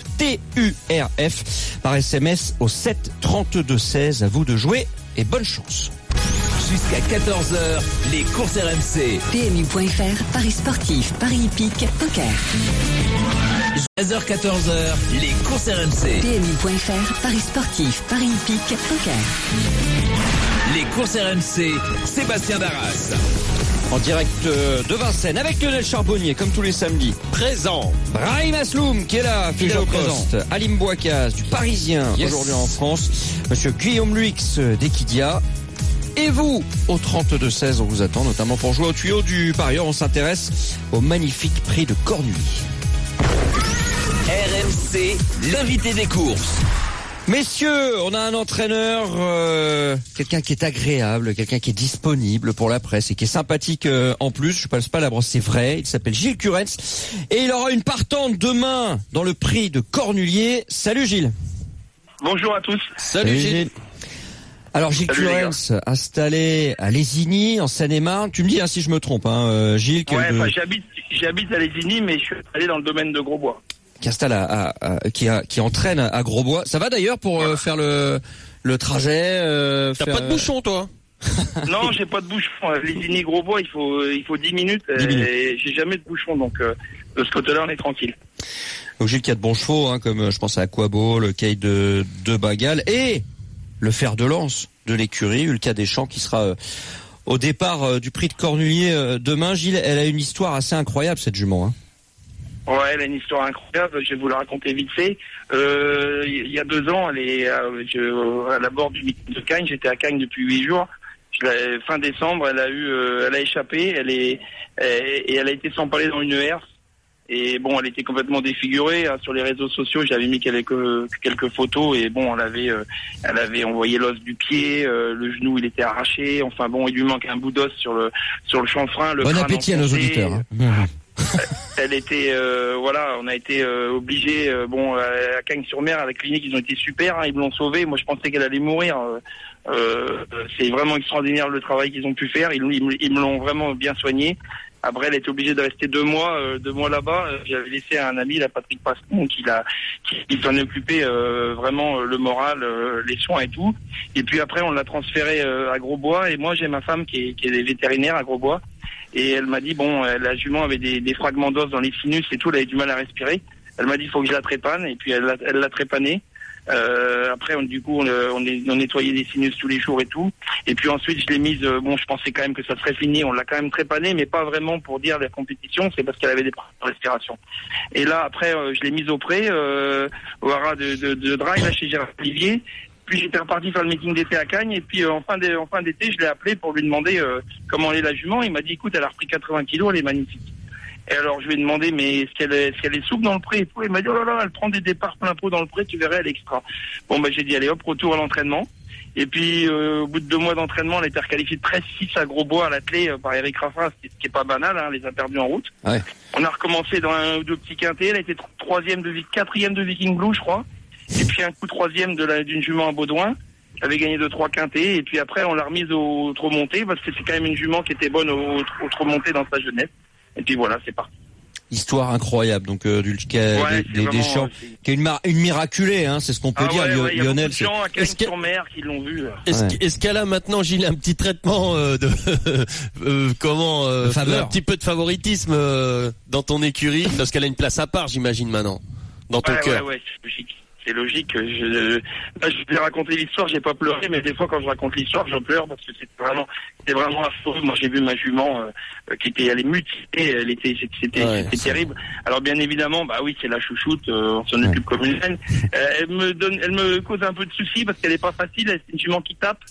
T-U-R-F, par SMS au 7 32 16. À vous de jouer et bonne chance.
Jusqu'à 14h, les courses RMC.
PMU.fr, Paris sportif, Paris hippique, poker.
13h-14h, les courses RMC.
PMU.fr, Paris sportif, Paris hippique, poker.
Les courses RMC, Sébastien Darras.
En direct de Vincennes avec Lionel Charbonnier, comme tous les samedis. Présent. Brahim Asloum qui est là, fidèle au poste. Alim Bouakaz du Parisien, aujourd'hui en France. Monsieur Guillaume Luix d'Equidia. Et vous, au 32-16, on vous attend, notamment pour jouer au tuyau du parieur. On s'intéresse au magnifique prix de Cornulier.
RMC, l'invité des courses.
Messieurs, on a un entraîneur, quelqu'un qui est agréable, quelqu'un qui est disponible pour la presse et qui est sympathique en plus. Je passe pas la brosse, c'est vrai. Il s'appelle Gilles Curens et il aura une partante demain dans le prix de Cornulier. Salut Gilles.
Bonjour à tous.
Salut Gilles. Alors Gilles Curens, installé à Lézigny, en Seine-et-Marne. Tu me dis si je me trompe, hein, Gilles.
Ouais, j'habite à Lézigny, mais je suis allé dans le domaine de Grosbois.
Qui installe qui entraîne à Grosbois. Ça va d'ailleurs pour faire le trajet.
T'as pas de bouchon, toi?
Non, j'ai pas de bouchon. Lézigny Grosbois, il faut 10 minutes. 10 minutes. Et j'ai jamais de bouchon, donc de ce côté-là, on est tranquille.
Donc Gilles qui a de bons chevaux, hein, comme je pense à Aquabo, le Caille de Bagal et le fer de lance de l'écurie, Ulka Deschamps, qui sera au départ du prix de Cornulier demain. Gilles, elle a une histoire assez incroyable, cette jument. Hein.
Ouais, elle a une histoire incroyable. Je vais vous la raconter vite fait. Il y a 2 ans, elle est à la bord du meeting de Cagnes. J'étais à Cagnes depuis 8 jours. Fin décembre, elle a échappé. Elle a été s'empaler dans une herse. Et bon, elle était complètement défigurée. Sur les réseaux sociaux, j'avais mis quelques photos et bon, elle avait envoyé l'os du pied, le genou il était arraché. Enfin bon, il lui manque un bout d'os sur le chanfrein.
Bon appétit à nos auditeurs. Hein.
Elle était, on a été obligés. À Cagnes-sur-Mer, à la clinique, ils ont été super. Ils me l'ont sauvée. Moi, je pensais qu'elle allait mourir. C'est vraiment extraordinaire le travail qu'ils ont pu faire. Ils me l'ont vraiment bien soignée. Après, elle était obligée de rester 2 mois là-bas. J'avais laissé un ami, Patrick Paston, qui s'en occupait vraiment le moral, les soins et tout. Et puis après, on l'a transférée à Grosbois. Et moi, j'ai ma femme qui est vétérinaire à Grosbois. Et elle m'a dit, la jument avait des fragments d'os dans les sinus et tout, elle avait du mal à respirer. Elle m'a dit, il faut que je la trépane. Et puis elle l'a trépanée. Après, on nettoyait les sinus tous les jours et tout. Et puis ensuite, je l'ai mise. Je pensais quand même que ça serait fini. On l'a quand même trépanée, mais pas vraiment pour dire la compétition. C'est parce qu'elle avait des problèmes de respiration. Et là, après, je l'ai mise au pré, au haras de Drague, là chez Gérard Olivier. Puis j'étais reparti faire le meeting d'été à Cagnes. Et puis en fin d'été, je l'ai appelé pour lui demander comment elle est la jument. Il m'a dit, écoute, elle a repris 80 kilos, elle est magnifique. Et alors je lui ai demandé, mais est-ce qu'elle est souple dans le pré et tout. Il m'a dit, oh là là, elle prend des départs plein pot dans le pré, tu verrais, elle est extra. Bon, j'ai dit, allez hop, retour à l'entraînement. Et puis au bout de 2 mois d'entraînement, elle a été requalifiée de 13-6 à Grosbois à l'athlée par Eric Raffin, ce qui est pas banal, hein, les a perdus en route.
Ouais.
On a recommencé dans 1 ou 2 petits quintés. Elle a été 4e de Viking Blue, je crois. Et puis un coup 3e d'une jument à Baudouin. Avait gagné 2-3 quintés. Et puis après, on l'a remise au trot monté parce que c'est quand même une jument qui était bonne au trot monté dans sa jeunesse. Et puis voilà, c'est parti.
Histoire incroyable, donc des champs, qui est une miraculée, hein, c'est ce qu'on peut dire.
Lionel,
il y a
beaucoup de gens à Cagnes-sur-Mer qui l'ont vu.
Est-ce qu'elle a maintenant, Gilles, un petit traitement un petit peu de favoritisme dans ton écurie, parce qu'elle a une place à part, j'imagine maintenant, dans ton cœur.
Ouais, c'est logique. C'est logique. Je vais raconter l'histoire, j'ai pas pleuré, mais des fois quand je raconte l'histoire, je pleure parce que c'était vraiment affreux. Moi, j'ai vu ma jument elle est mutilée, c'était terrible. Alors bien évidemment, c'est la chouchoute, on s'en occupe comme une reine. Elle me cause un peu de soucis parce qu'elle est pas facile. C'est une jument qui tape.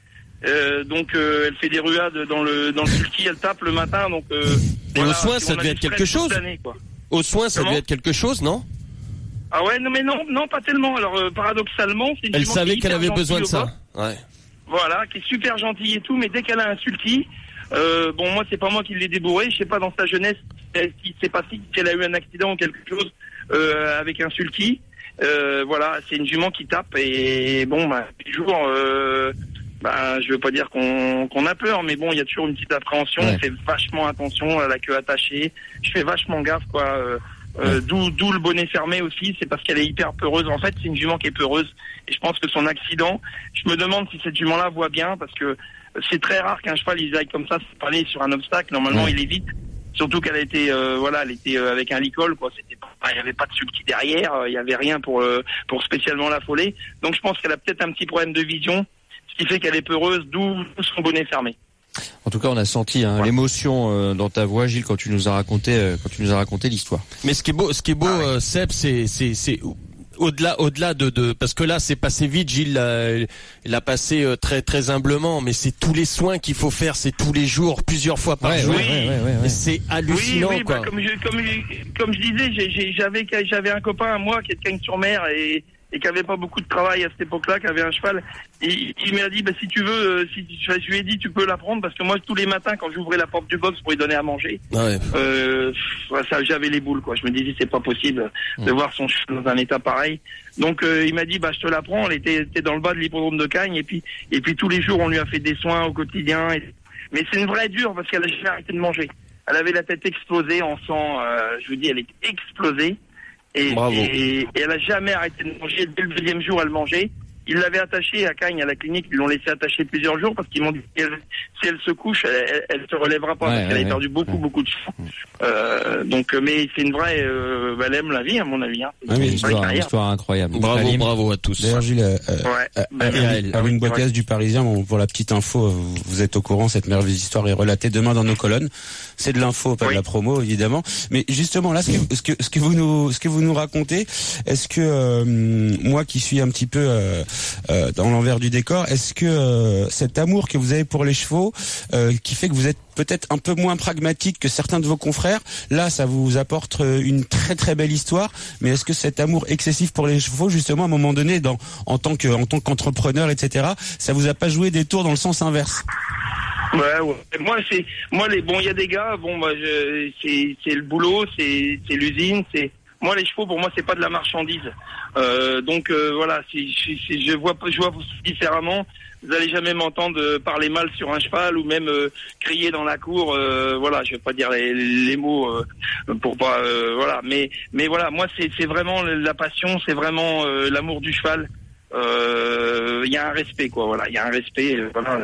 Elle fait des ruades dans le sulky, elle tape le matin. Donc
et au soin, ça devait être quelque chose. Au soin, ça devait être quelque chose, non?
Ah ouais, non, pas tellement. Alors, paradoxalement, c'est une
elle
jument
savait qu'elle avait besoin de ça. Ouais.
Voilà, qui est super gentille et tout, mais dès qu'elle a un sulky, moi, c'est pas moi qui l'ai débourré. Je sais pas, dans sa jeunesse, c'est pas si qu'elle a eu un accident ou quelque chose, avec un sulky. C'est une jument qui tape et toujours, je veux pas dire qu'on a peur, mais il y a toujours une petite appréhension. On fait vachement attention à la queue attachée. Je fais vachement gaffe, quoi. D'où le bonnet fermé aussi, c'est parce qu'elle est hyper peureuse. En fait, c'est une jument qui est peureuse. Et je pense que son accident, je me demande si cette jument-là voit bien, parce que c'est très rare qu'un cheval il aille comme ça, c'est pas aller sur un obstacle. Normalement, il évite. Surtout qu'elle a été, elle était avec un licol, quoi. Il y avait pas de sulky derrière, il y avait rien pour spécialement l'affoler. Donc je pense qu'elle a peut-être un petit problème de vision, ce qui fait qu'elle est peureuse, d'où son bonnet fermé.
En tout cas, on a senti l'émotion dans ta voix, Gilles, quand tu nous as raconté l'histoire.
Mais ce qui est beau, Seb, c'est au-delà de parce que là c'est passé vite. Gilles l'a passé très très humblement, mais c'est tous les soins qu'il faut faire, c'est tous les jours, plusieurs fois par jour. Et c'est hallucinant, quoi.
Comme je disais, j'avais un copain à moi qui est de Cagnes-sur-Mer et qui avait pas beaucoup de travail à cette époque-là, qui avait un cheval. Et il m'a dit, si tu veux, je lui ai dit, tu peux la prendre, parce que moi, tous les matins, quand j'ouvrais la porte du box pour lui donner à manger, j'avais les boules, quoi. Je me disais, c'est pas possible de voir son cheval dans un état pareil. Donc, il m'a dit, je te la prends. Elle était dans le bas de l'hippodrome de Cagnes, et puis tous les jours, on lui a fait des soins au quotidien. Mais c'est une vraie dure, parce qu'elle a jamais arrêté de manger. Elle avait la tête explosée en sang, je vous dis, elle est explosée. Et elle a jamais arrêté de manger. Dès le 2e jour, elle mangeait. Ils l'avaient attachée à Cagnes, à la clinique. Ils l'ont laissée attacher plusieurs jours parce qu'ils m'ont dit si elle se couche, elle se relèvera pas parce qu'elle avait perdu beaucoup de sang. Mais c'est une vraie, elle aime la vie, à mon avis. Hein.
Une histoire incroyable.
Bravo à tous.
D'ailleurs, Gilles, Aline Boicaz du Parisien, pour la petite info, vous êtes au courant, cette merveilleuse histoire est relatée demain dans nos colonnes. C'est de l'info, pas de la promo, évidemment. Mais justement, là, ce que vous nous racontez, est-ce que moi qui suis un petit peu dans l'envers du décor, est-ce que cet amour que vous avez pour les chevaux, qui fait que vous êtes peut-être un peu moins pragmatique que certains de vos confrères. Là, ça vous apporte une très très belle histoire. Mais est-ce que cet amour excessif pour les chevaux, justement, à un moment donné, en tant qu'entrepreneur, etc., ça vous a pas joué des tours dans le sens inverse?
Ouais. Il y a des gars, c'est le boulot, c'est l'usine, moi les chevaux, pour moi, c'est pas de la marchandise. Voilà, je vois différemment. Vous allez jamais m'entendre parler mal sur un cheval ou même crier dans la cour. Voilà, je vais pas dire les mots pour pas. Voilà, mais voilà, moi c'est vraiment la passion, c'est vraiment l'amour du cheval. Il y a un respect, quoi. Voilà, il y a un respect.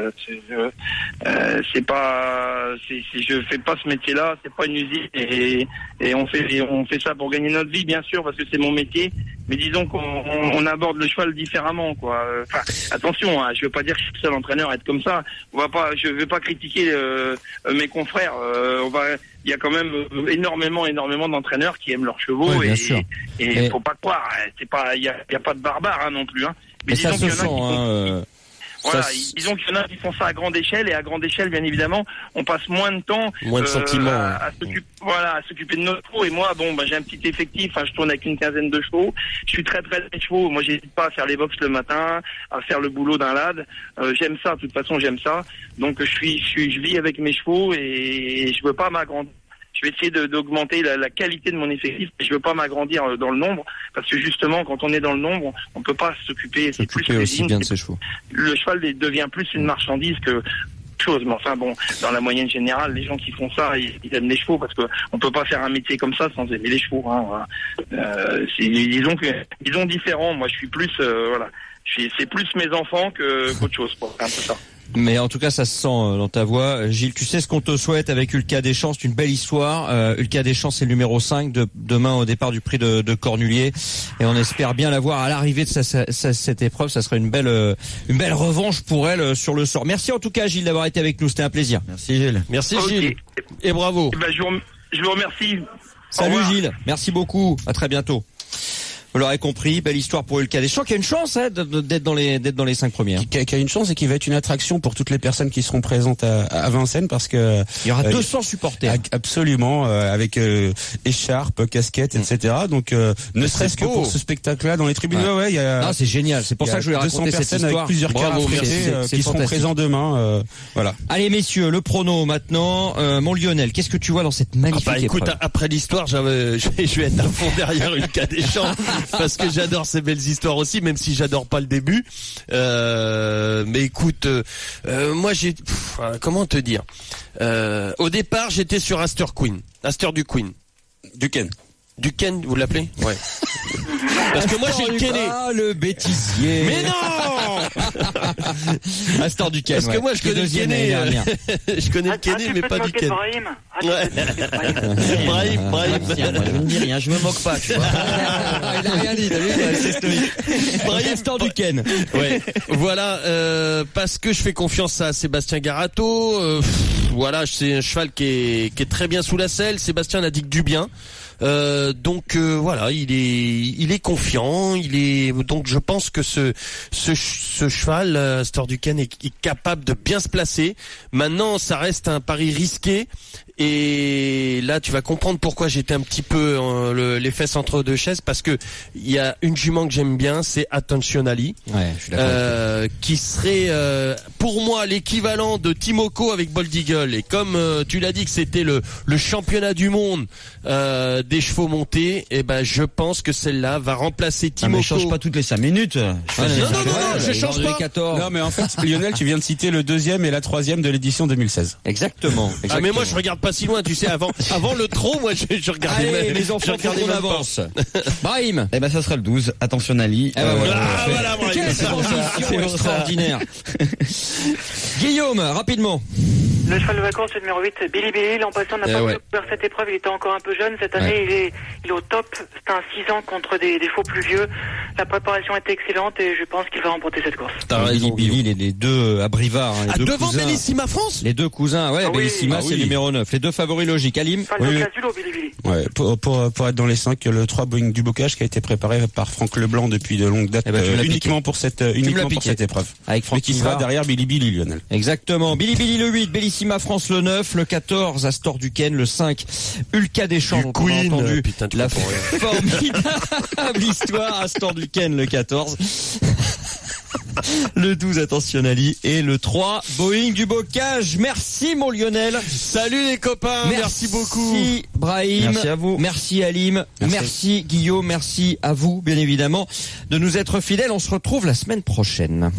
Je fais pas ce métier-là, c'est pas une usine et on fait ça pour gagner notre vie, bien sûr, parce que c'est mon métier. Mais disons qu'on aborde le cheval différemment, quoi. Attention, je veux pas dire que je suis le seul entraîneur à être comme ça. Je vais pas critiquer mes confrères. Il y a quand même énormément d'entraîneurs qui aiment leurs chevaux,
oui,
et faut pas croire. C'est pas, il y a pas de barbares non plus.
Mais ça se sent.
Voilà, disons qu'il y en a qui font ça à grande échelle, et à grande échelle, bien évidemment, on passe moins de temps
de sentiments
à s'occuper de notre chevaux. Et moi, j'ai un petit effectif, je tourne avec une quinzaine de chevaux. Je suis très très chevaux. Moi, j'hésite pas à faire les box le matin, à faire le boulot d'un lad. J'aime ça, de toute façon, j'aime ça. Donc je vis avec mes chevaux et je veux pas m'agrandir. Je vais essayer d'augmenter la qualité de mon effectif, mais je veux pas m'agrandir dans le nombre, parce que justement, quand on est dans le nombre, on peut pas s'occuper
aussi bien de ses chevaux.
Le cheval devient plus une marchandise que chose. Mais enfin bon, dans la moyenne générale, les gens qui font ça, ils aiment les chevaux, parce que on peut pas faire un métier comme ça sans aimer les chevaux. Voilà. Disons différents. Moi, je suis plus, c'est plus mes enfants qu'autre chose. C'est un peu ça.
Mais en tout cas, ça se sent dans ta voix. Gilles, tu sais ce qu'on te souhaite avec Ulka Deschamps, c'est une belle histoire. Ulka Deschamps, c'est le numéro 5 demain au départ du prix de Cornulier. Et on espère bien la voir à l'arrivée de cette épreuve. Ça serait une belle revanche pour elle sur le sort. Merci en tout cas, Gilles, d'avoir été avec nous. C'était un plaisir.
Merci, Gilles.
Merci, Gilles. Et bravo.
Je vous remercie.
Salut, Gilles. Merci beaucoup. À très bientôt. Vous l'aurez compris, belle histoire pour Ulka Deschamps qui a une chance d'être dans les 5 premières.
Qui a une chance et qui va être une attraction pour toutes les personnes qui seront présentes à Vincennes, parce que
il y aura 200 supporters.
Absolument, avec écharpe, casquette, etc. Donc ne serait-ce que pour ce spectacle-là dans les tribunes.
Ouais, c'est génial. C'est pour ça que je voulais raconter cette histoire.
Avec plusieurs cars qui seront présents demain. Voilà.
Allez messieurs, le prono maintenant. Mon Lionel, qu'est-ce que tu vois dans cette magnifique épreuve?
Écoute, après l'histoire, je vais être à fond derrière Ulka Deschamps. Parce que j'adore ces belles histoires aussi, même si j'adore pas le début. Mais écoute, moi comment te dire, au départ j'étais sur Astor du Queen. Du Ken, vous l'appelez? Ouais. Parce que moi j'ai le Kenné.
Ah, le bêtisier.
Mais non.
Astor du Ken.
Parce que moi je connais le Kenné. Je connais le Kenné, mais pas du Ken.
Brahim.
Brahim.
Je ne dis rien, je me moque pas, tu vois.
Il a rien dit, t'as vu, c'est stoïque. Brahim Astor du Ken.
Ouais. Voilà, parce que je fais confiance à Sébastien Garato. Voilà, c'est un cheval qui est très bien sous la selle. Sébastien n'a dit que du bien. Donc voilà, il est confiant, donc je pense que ce cheval Astor du Ken est capable de bien se placer. Maintenant, ça reste un pari risqué. Et là, tu vas comprendre pourquoi j'étais un petit peu les fesses entre deux chaises, parce que il y a une jument que j'aime bien, c'est Attentionnali, qui serait pour moi l'équivalent de Timoko avec Bold Eagle. Et comme tu l'as dit que c'était le championnat du monde des chevaux montés, et ben je pense que celle-là va remplacer Timoko.
Mais change pas toutes les 5 minutes.
Non, je change pas.
14. Non, mais en fait, Lionel, tu viens de citer le 2e et la 3e de l'édition 2016.
Exactement.
Ah mais moi je regarde pas si loin, tu sais, avant le trot, moi je regardais.
Allez, les enfants, on avance. Brahim.
Eh ben ça sera le 12, Attentionnali.
Voilà, Brahim.
Quelle transition extraordinaire. Guillaume, rapidement.
Le cheval de vacances, le numéro 8, Billy. L'an passé, on n'a pas couvert cette épreuve. Il était encore un peu jeune. Cette année, il est au top. C'est un 6 ans contre des faux plus vieux. La préparation était excellente et je pense qu'il va remporter cette course.
Billy, les deux à Brivard.
Devant Bellissima France.
Les deux cousins, Bellissima, c'est le numéro 9. Les deux favoris logiques. Alim.
Ouais, pour être dans les 5, le 3 Boeing du Bocage qui a été préparé par Franck Leblanc depuis de longues dates, uniquement pour cette épreuve.
Avec Franck
qui sera derrière Billy Lionel.
Exactement. Billy le 8, Bellissima Bellissima France le 9, le 14 Astor Duquesne, le 5 Ulca Deschamps, dont on a entendu la formidable histoire, Astor Duquesne le 14. Le 12 Attentionnali et le 3 Boeing du Bocage. Merci mon Lionel.
Salut les copains. Merci beaucoup.
Merci Brahim.
Merci à vous.
Merci Alim. Merci Guillaume. Merci à vous bien évidemment de nous être fidèles. On se retrouve la semaine prochaine.